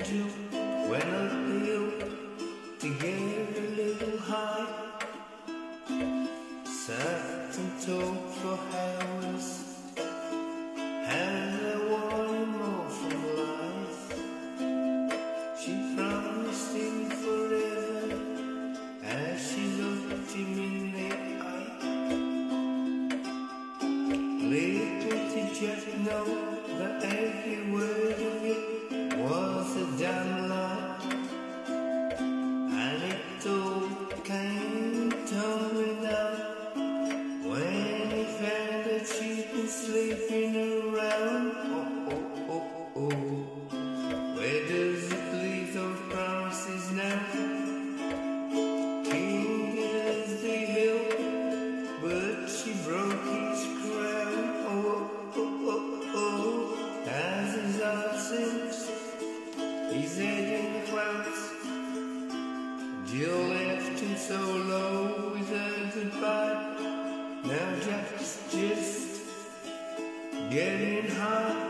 Jill went uphill to get a little high. Sat and talked for hours, and I wanted more from life. She promised him forever as she looked him in the eye. Little did Jeff know that every word of it was a damn lie, and it all came tumbling down when he found that she'd been sleeping around. Oh, oh, oh, oh. Where does it leave those promises now? King as the hill, but she broke his crown. Oh, oh, oh, oh. As his heart sinks, he's head in the clouds. Jill left him so low with her goodbye. Now Jack's just getting high.